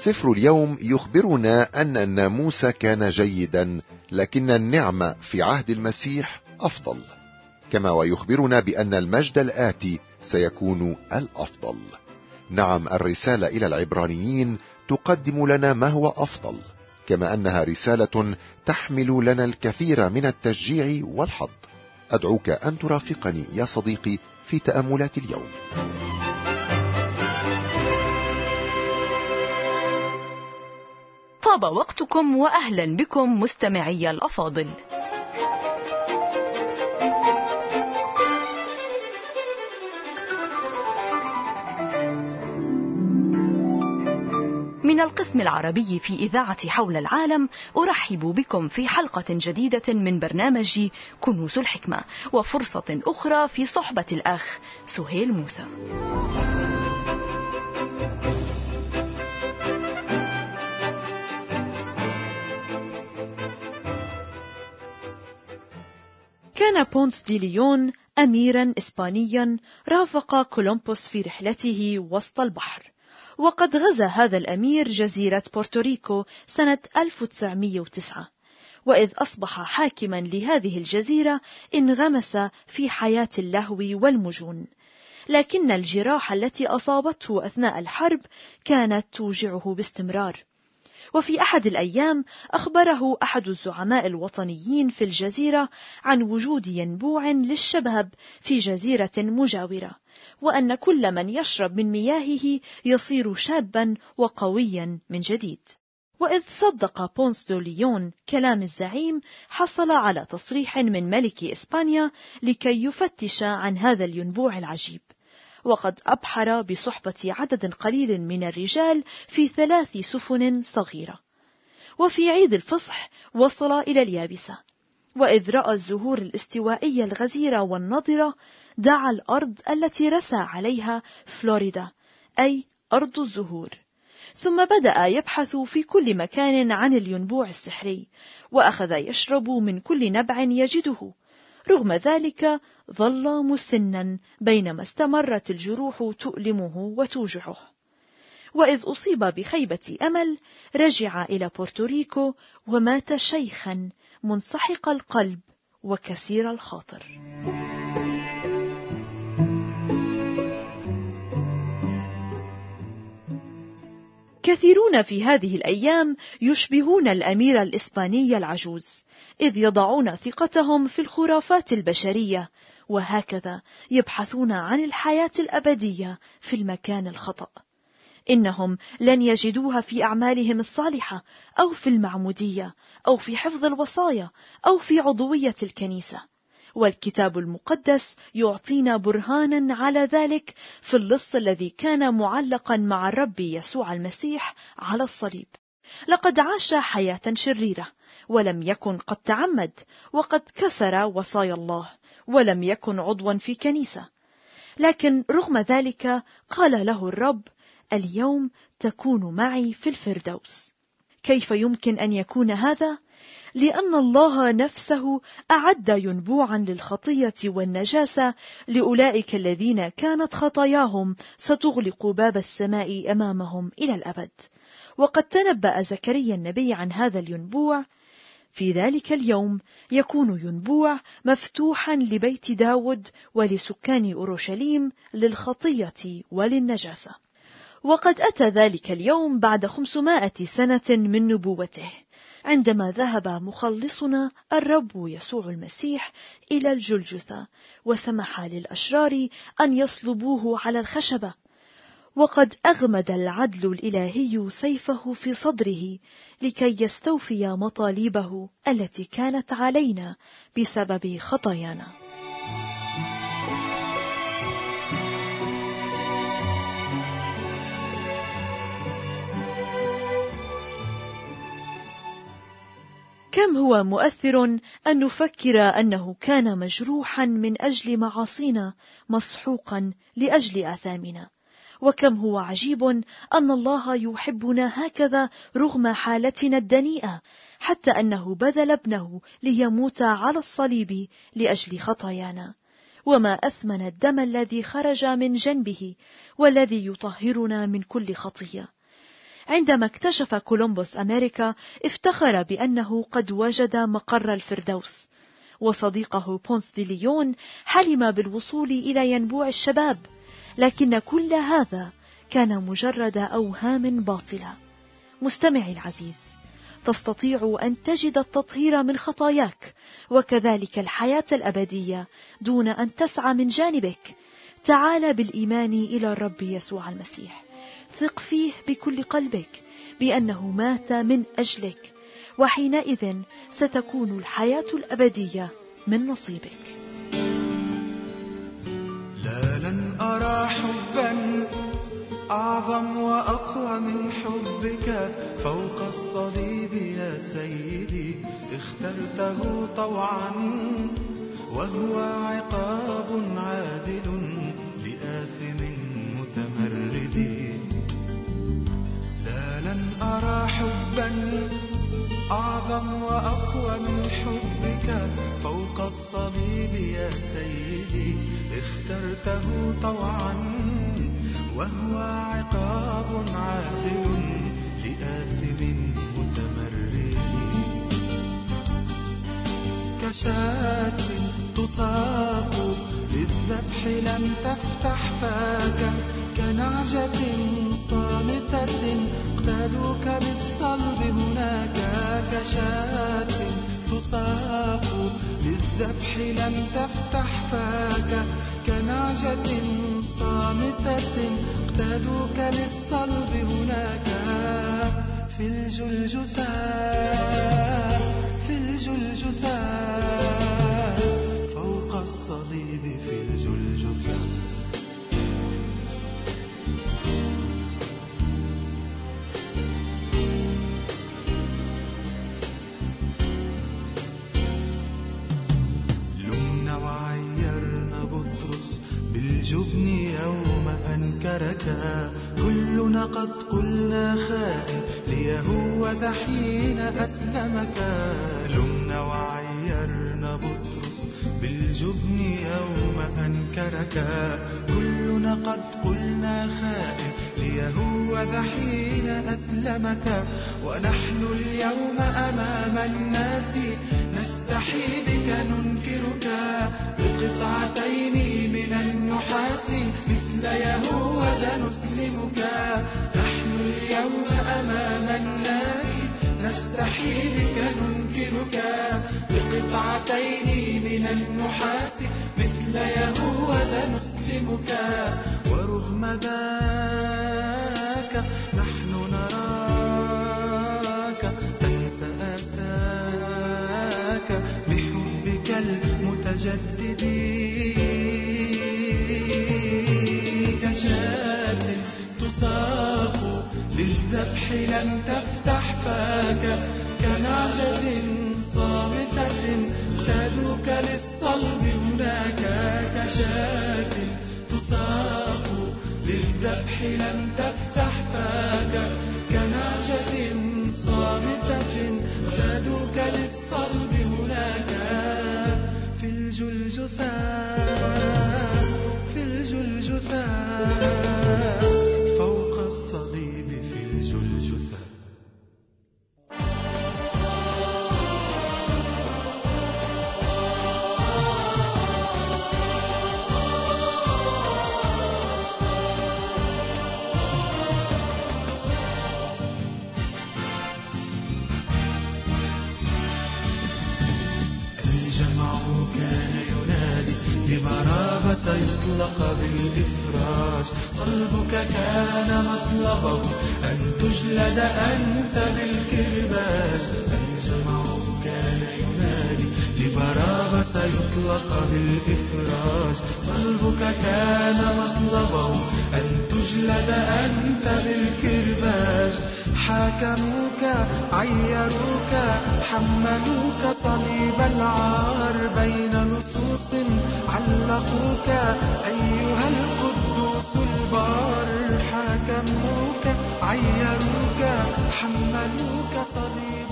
سفر اليوم يخبرنا أن الناموس كان جيدا، لكن النعمة في عهد المسيح أفضل، كما ويخبرنا بأن المجد الآتي سيكون الأفضل. نعم، الرسالة إلى العبرانيين تقدم لنا ما هو أفضل، كما أنها رسالة تحمل لنا الكثير من التشجيع والحظ. أدعوك أن ترافقني يا صديقي في تأملات اليوم. طاب وقتكم وأهلا بكم مستمعي الأفاضل. من القسم العربي في إذاعة حول العالم أرحب بكم في حلقة جديدة من برنامج كنوز الحكمة، وفرصة أخرى في صحبة الأخ سهيل موسى. كان بونس دي ليون أميرا إسبانيا رافق كولومبوس في رحلته وسط البحر، وقد غزا هذا الأمير جزيرة بورتوريكو سنة 1909، وإذ أصبح حاكما لهذه الجزيرة انغمس في حياة اللهو والمجون، لكن الجراح التي أصابته أثناء الحرب كانت توجعه باستمرار. وفي أحد الأيام أخبره أحد الزعماء الوطنيين في الجزيرة عن وجود ينبوع للشباب في جزيرة مجاورة، وأن كل من يشرب من مياهه يصير شابا وقويا من جديد. وإذ صدق بونس دي ليون كلام الزعيم، حصل على تصريح من ملك إسبانيا لكي يفتش عن هذا الينبوع العجيب، وقد أبحر بصحبة عدد قليل من الرجال في 3 سفن صغيرة. وفي عيد الفصح وصل إلى اليابسة، وإذ رأى الزهور الاستوائية الغزيرة والنضرة دعا الأرض التي رسى عليها فلوريدا، أي أرض الزهور، ثم بدأ يبحث في كل مكان عن الينبوع السحري، وأخذ يشرب من كل نبع يجده. رغم ذلك ظل مسنا بينما استمرت الجروح تؤلمه وتوجعه، وإذ أصيب بخيبة أمل رجع إلى بورتوريكو ومات شيخا منسحق القلب وكسير الخاطر. كثيرون في هذه الأيام يشبهون الأمير الإسباني العجوز، إذ يضعون ثقتهم في الخرافات البشرية، وهكذا يبحثون عن الحياة الأبدية في المكان الخطأ. إنهم لن يجدوها في أعمالهم الصالحة، أو في المعمودية، أو في حفظ الوصايا، أو في عضوية الكنيسة. والكتاب المقدس يعطينا برهانا على ذلك في اللص الذي كان معلقا مع الرب يسوع المسيح على الصليب. لقد عاش حياة شريرة، ولم يكن قد تعمد، وقد كسر وصايا الله، ولم يكن عضوا في كنيسة. لكن رغم ذلك قال له الرب: اليوم تكون معي في الفردوس. كيف يمكن أن يكون هذا؟ لأن الله نفسه أعد ينبوعا للخطية والنجاسة لأولئك الذين كانت خطاياهم ستغلق باب السماء أمامهم إلى الأبد. وقد تنبأ زكريا النبي عن هذا الينبوع: في ذلك اليوم يكون ينبوع مفتوحا لبيت داود ولسكان أورشليم للخطية وللنجاسة. وقد أتى ذلك اليوم بعد 500 سنة من نبوته، عندما ذهب مخلصنا الرب يسوع المسيح إلى الجلجثة، وسمح للأشرار أن يصلبوه على الخشبة. وقد أغمد العدل الإلهي سيفه في صدره لكي يستوفي مطالبه التي كانت علينا بسبب خطايانا. كم هو مؤثر أن نفكر أنه كان مجروحا من أجل معاصينا، مسحوقا لأجل آثامنا. وكم هو عجيب أن الله يحبنا هكذا رغم حالتنا الدنيئة، حتى أنه بذل ابنه ليموت على الصليب لأجل خطايانا. وما أثمن الدم الذي خرج من جنبه والذي يطهرنا من كل خطية. عندما اكتشف كولومبوس أمريكا افتخر بأنه قد وجد مقر الفردوس، وصديقه بونس دي ليون حلم بالوصول إلى ينبوع الشباب، لكن كل هذا كان مجرد أوهام باطلة. مستمعي العزيز، تستطيع أن تجد التطهير من خطاياك وكذلك الحياة الأبدية دون أن تسعى من جانبك. تعال بالإيمان إلى الرب يسوع المسيح، ثق فيه بكل قلبك بأنه مات من أجلك، وحينئذ ستكون الحياة الأبدية من نصيبك. لا لن أرى حبا أعظم وأقوى من حبك فوق الصليب يا سيدي، اخترته طوعا وهو عقاب عادل لآثم متمرد. لا لن أرى حبا أعظم وأقوى من حبك فوق الصليب يا سيدي، اخترته طوعا وهو عقاب عادل لآثم متمرد. كشاة تساق للذبح لم تفتح فاك، كنعجة صامتة اقتادوك بالصلب هناك. كشاة تساق للذبح لم تفتح فاك، كنعجة صامتة اقتادوك للصلب هناك. في الجلجثة في الجلجثة فوق الصليب في الجلجثة. لمنا وعيرنا بطرس بالجبن يوم أنكرك، كلنا قد قلنا خائن ليهوذا حين أسلمك. لمنا وعيرنا بطرس بالجبن يوم أنكرك، كلنا قد قلنا خائن ليهوذا حين أسلمك. ونحن اليوم أمام الناس نستحي بك ننكرك، بقطعتين من النحاس مثل يهوذا نسلمك. نحن اليوم أمام الناس نستحي بك ننكرك، بقطعتين من النحاس مثل يهوذا نسلمك. ورغم ذاك نحن نراك تنسى آساك بحبك المتجدد. كشاة تساق للذبح لم تفتح فاك، كنعجة صامتة اقتادوك للصلب هناك. كشاة تساق للذبح لم تفتح فاك، كنعجة صامتة اقتادوك للصلب هناك. في الجلجثة في الجلجثة فوق الصليب في الجلجثة. الجمع كان ينادي لبرابة يطلق بالإفراج، صلبك كان مطلبه أن تجلد أنت بالكرباج. الجمع كان ينادي لبرابة يطلق بالإفراج، صلبك كان مطلبه أن تجلد أنت بالكرباج. حاكموك عيروك حملوك صليب العار، بين لصوص علقوك أيها القدوس البار. حاكموك عيروك حملوك صليب